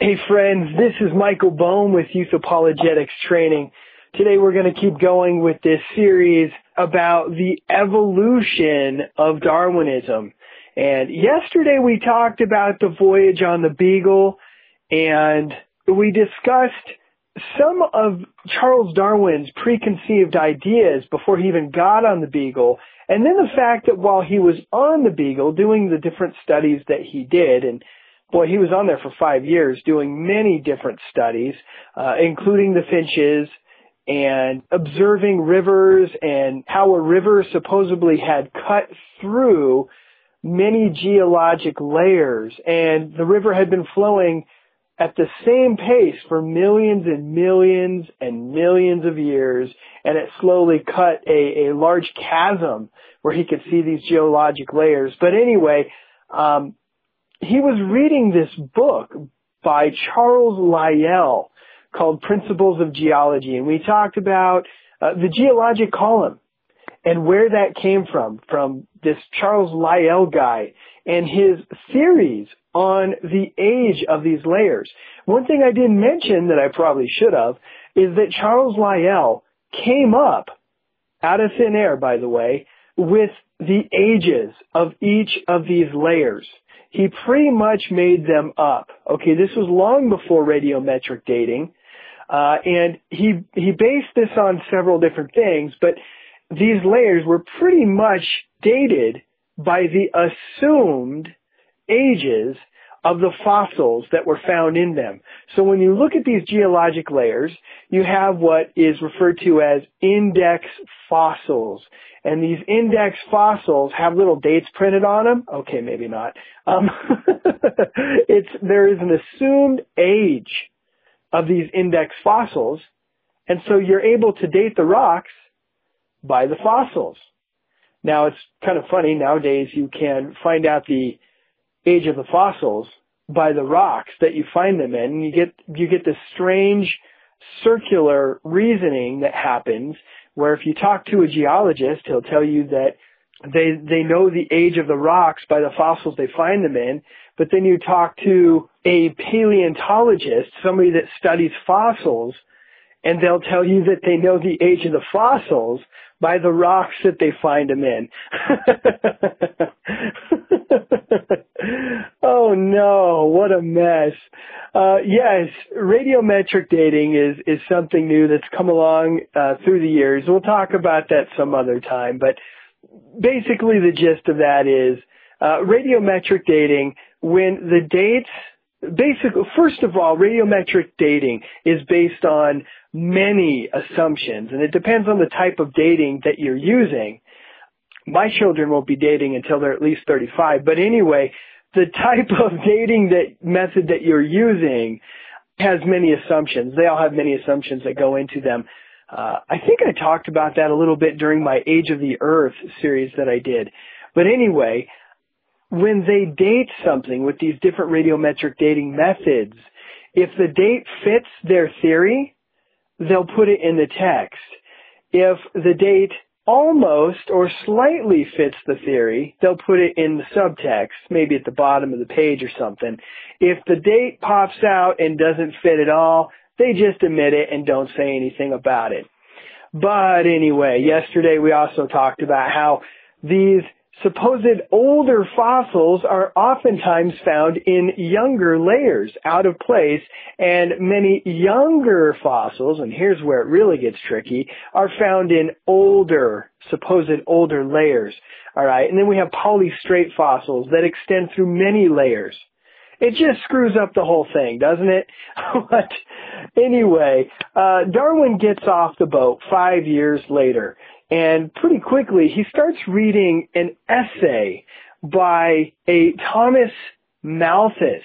Hey friends, this is Michael Bohm with Youth Apologetics Training. Today we're going to keep going with this series about the evolution of Darwinism. And yesterday we talked about the voyage on the Beagle, and we discussed some of Charles Darwin's preconceived ideas before he even got on the Beagle, and then the fact that while he was on the Beagle doing the different studies that he did, and boy, he was on there for 5 years doing many different studies, including the finches and observing rivers and how a river supposedly had cut through many geologic layers. And the river had been flowing at the same pace for millions and millions and millions of years, and it slowly cut a large chasm where he could see these geologic layers. But anyway, he was reading this book by Charles Lyell called Principles of Geology, and we talked about the geologic column and where that came from this Charles Lyell guy and his theories on the age of these layers. One thing I didn't mention that I probably should have is that Charles Lyell came up out of thin air, by the way, with the ages of each of these layers. He pretty much made them up. Okay, this was long before radiometric dating, and he based this on several different things, but these layers were pretty much dated by the assumed ages of the fossils that were found in them. So when you look at these geologic layers, you have what is referred to as index fossils. And these index fossils have little dates printed on them. Okay, maybe not. There is an assumed age of these index fossils, and so you're able to date the rocks by the fossils. Now, it's kind of funny. Nowadays, you can find out the age of the fossils by the rocks that you find them in, and you get this strange circular reasoning that happens where if you talk to a geologist, he'll tell you that they know the age of the rocks by the fossils they find them in, but then you talk to a paleontologist, somebody that studies fossils, and they'll tell you that they know the age of the fossils by the rocks that they find them in. Oh no, what a mess. Yes, radiometric dating is something new that's come along through the years. We'll talk about that some other time, but basically the gist of that is radiometric dating, when the dates, basically, first of all, radiometric dating is based on many assumptions, and it depends on the type of dating that you're using. My children won't be dating until they're at least 35, but anyway, the type of dating method that you're using has many assumptions. They all have many assumptions that go into them. I think I talked about that a little bit during my Age of the Earth series that I did. But anyway, when they date something with these different radiometric dating methods, if the date fits their theory, they'll put it in the text. If the date almost or slightly fits the theory, they'll put it in the subtext, maybe at the bottom of the page or something. If the date pops out and doesn't fit at all, they just omit it and don't say anything about it. But anyway, yesterday we also talked about how these supposed older fossils are oftentimes found in younger layers, out of place, and many younger fossils, and here's where it really gets tricky, are found in supposed older layers. All right, and then we have polystrate fossils that extend through many layers. It just screws up the whole thing, doesn't it? But anyway, Darwin gets off the boat 5 years later. And pretty quickly, he starts reading an essay by a Thomas Malthus.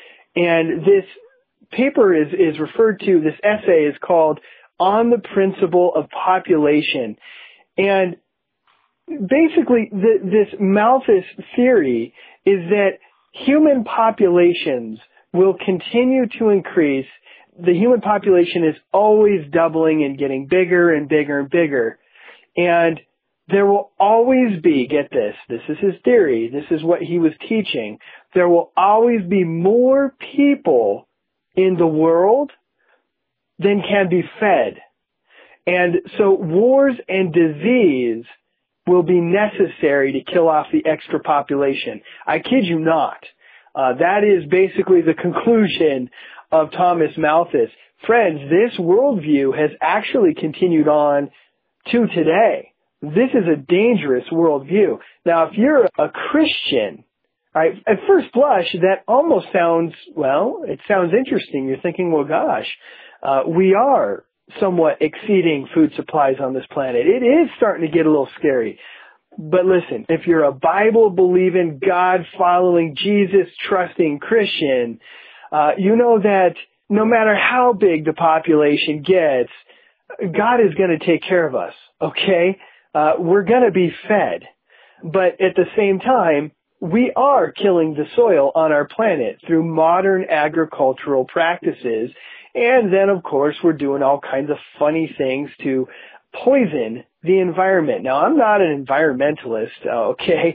And this paper is referred to, this essay is called On the Principle of Population. And basically, this Malthus theory is that human populations will continue to increase. The human population is always doubling and getting bigger and bigger and bigger. And there will always be, get this is his theory, this is what he was teaching, there will always be more people in the world than can be fed. And so wars and disease will be necessary to kill off the extra population. I kid you not. That is basically the conclusion of Thomas Malthus. Friends, this worldview has actually continued on to today. This is a dangerous worldview. Now, if you're a Christian, right, at first blush, that almost sounds, well, it sounds interesting. You're thinking, well, gosh, we are somewhat exceeding food supplies on this planet. It is starting to get a little scary. But listen, if you're a Bible-believing, God-following, Jesus-trusting Christian, you know that no matter how big the population gets, God is going to take care of us, okay? We're going to be fed. But at the same time, we are killing the soil on our planet through modern agricultural practices. And then, of course, we're doing all kinds of funny things to poison the environment. Now, I'm not an environmentalist, okay?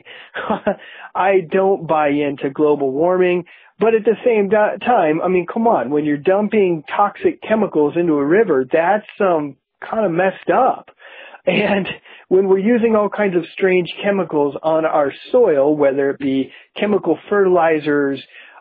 I don't buy into global warming. But at the same time, I mean, come on, when you're dumping toxic chemicals into a river, that's kind of messed up. And when we're using all kinds of strange chemicals on our soil, whether it be chemical fertilizers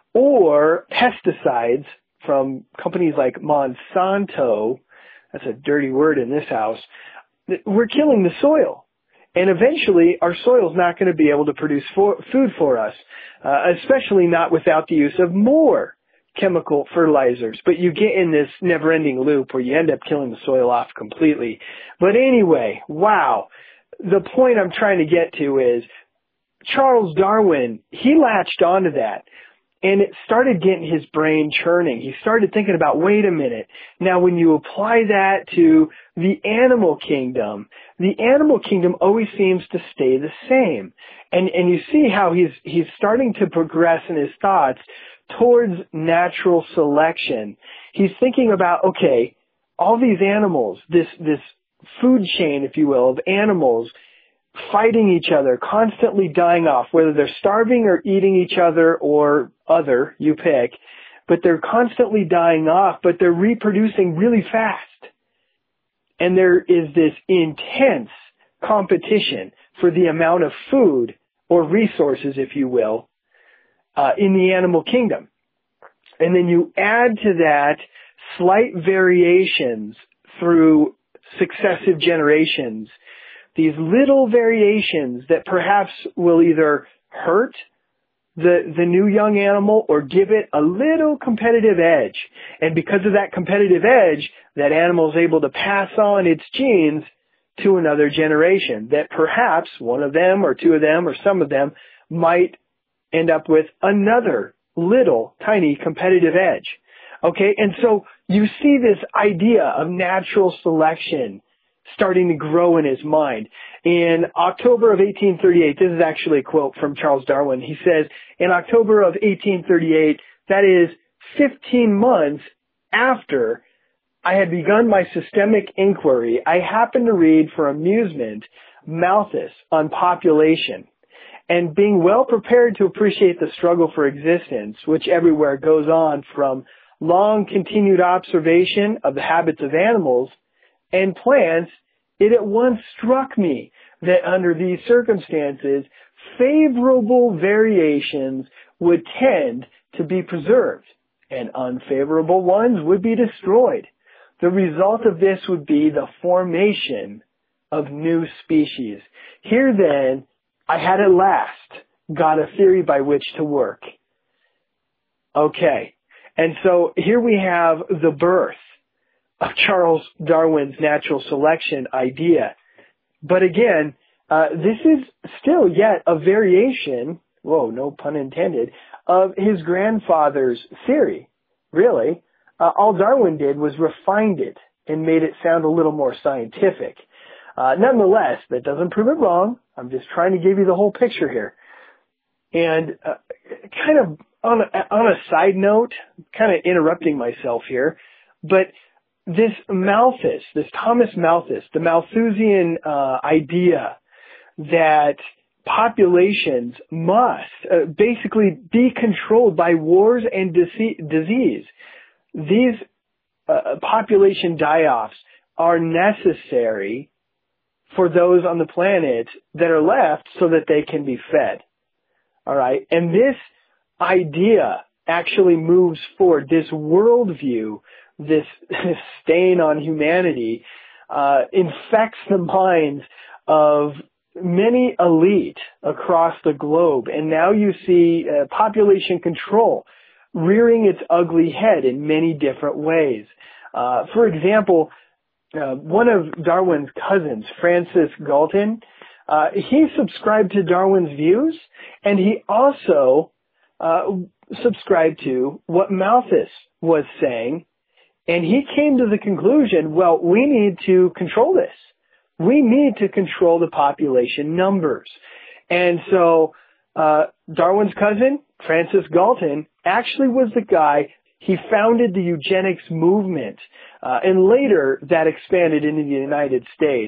or pesticides from companies like Monsanto, that's a dirty word in this house, we're killing the soil. And eventually, our soil's not going to be able to produce food for us, especially not without the use of more chemical fertilizers. But you get in this never-ending loop where you end up killing the soil off completely. But anyway, wow. The point I'm trying to get to is Charles Darwin, he latched onto that. And it started getting his brain churning. He started thinking about, wait a minute. Now, when you apply that to the animal kingdom always seems to stay the same. And you see how he's starting to progress in his thoughts towards natural selection. He's thinking about, okay, all these animals, this food chain, if you will, of animals fighting each other, constantly dying off, whether they're starving or eating each other or other, you pick, but they're constantly dying off, but they're reproducing really fast. And there is this intense competition for the amount of food or resources, if you will, in the animal kingdom. And then you add to that slight variations through successive generations, these little variations that perhaps will either hurt the new young animal or give it a little competitive edge. And because of that competitive edge, that animal is able to pass on its genes to another generation, that perhaps one of them or two of them or some of them might end up with another little tiny competitive edge. Okay, and so you see this idea of natural selection starting to grow in his mind. In October of 1838, this is actually a quote from Charles Darwin. He says, in October of 1838, that is 15 months after I had begun my systemic inquiry, I happened to read for amusement Malthus on population. And being well prepared to appreciate the struggle for existence, which everywhere goes on from long continued observation of the habits of animals and plants, it at once struck me that under these circumstances, favorable variations would tend to be preserved and unfavorable ones would be destroyed. The result of this would be the formation of new species. Here then, I had at last got a theory by which to work. Okay, and so here we have the birth of Charles Darwin's natural selection idea. But again, this is still yet a variation, whoa, no pun intended, of his grandfather's theory, really. All Darwin did was refined it and made it sound a little more scientific. Nonetheless, that doesn't prove it wrong. I'm just trying to give you the whole picture here. And kind of on a side note, kind of interrupting myself here, but this Malthus, this Thomas Malthus, the Malthusian idea that populations must basically be controlled by wars and disease. these population die-offs are necessary for those on the planet that are left so that they can be fed. All right. And this idea actually moves forward. This worldview, this stain on humanity, infects the minds of many elite across the globe. And now you see population control rearing its ugly head in many different ways. For example, one of Darwin's cousins, Francis Galton, he subscribed to Darwin's views, and he also subscribed to what Malthus was saying, and he came to the conclusion, well, we need to control this. We need to control the population numbers. And so Darwin's cousin, Francis Galton, actually was the guy. He founded the eugenics movement, and later that expanded into the United States.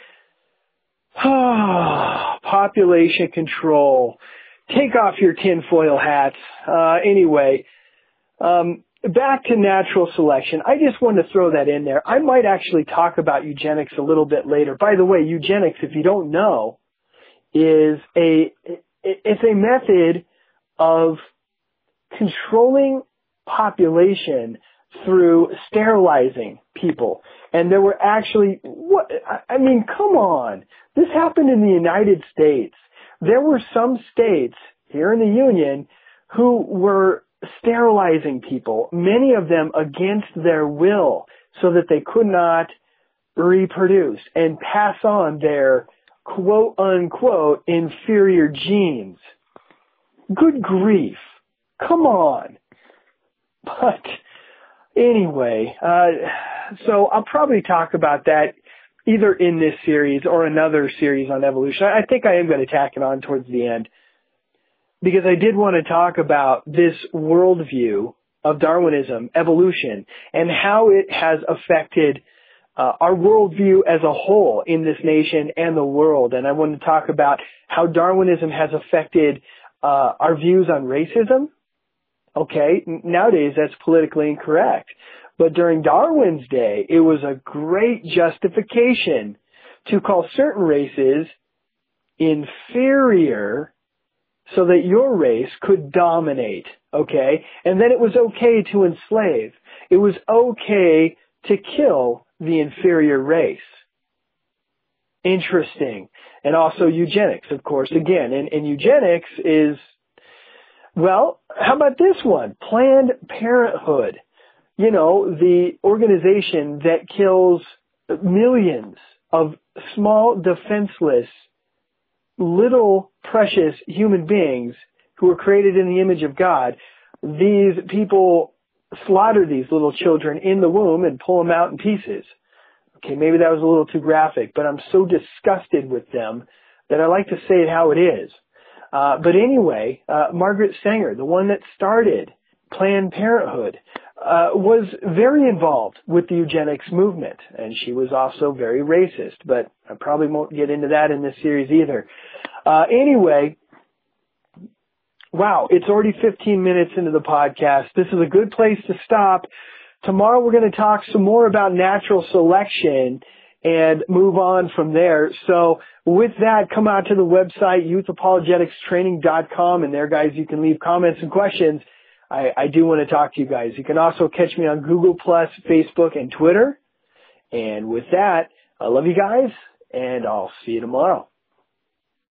Population control. Take off your tinfoil hats. Anyway, back to natural selection. I just wanted to throw that in there. I might actually talk about eugenics a little bit later. By the way, eugenics, if you don't know, is it's a method of controlling population through sterilizing people. And there were actually, come on. This happened in the United States. There were some states here in the Union who were sterilizing people, many of them against their will, so that they could not reproduce and pass on their quote unquote inferior genes. Good grief. Come on. But anyway, so I'll probably talk about that either in this series or another series on evolution. I think I am going to tack it on towards the end, because I did want to talk about this worldview of Darwinism, evolution, and how it has affected our worldview as a whole in this nation and the world. And I want to talk about how Darwinism has affected our views on racism. Okay, nowadays that's politically incorrect. But during Darwin's day, it was a great justification to call certain races inferior so that your race could dominate, okay? And then it was okay to enslave. It was okay to kill the inferior race. Interesting. And also eugenics, of course, again. And eugenics is, well, how about this one? Planned Parenthood. You know, the organization that kills millions of small, defenseless, little precious human beings who were created in the image of God. These people slaughter these little children in the womb and pull them out in pieces. Okay, maybe that was a little too graphic, but I'm so disgusted with them that I like to say it how it is. But anyway, Margaret Sanger, the one that started Planned Parenthood, was very involved with the eugenics movement, and she was also very racist, but I probably won't get into that in this series either. Anyway, wow, it's already 15 minutes into the podcast. This is a good place to stop. Tomorrow we're going to talk some more about natural selection and move on from there. So with that, come out to the website, youthapologeticstraining.com, and there, guys, you can leave comments and questions. I do want to talk to you guys. You can also catch me on Google+, Facebook, and Twitter. And with that, I love you guys, and I'll see you tomorrow.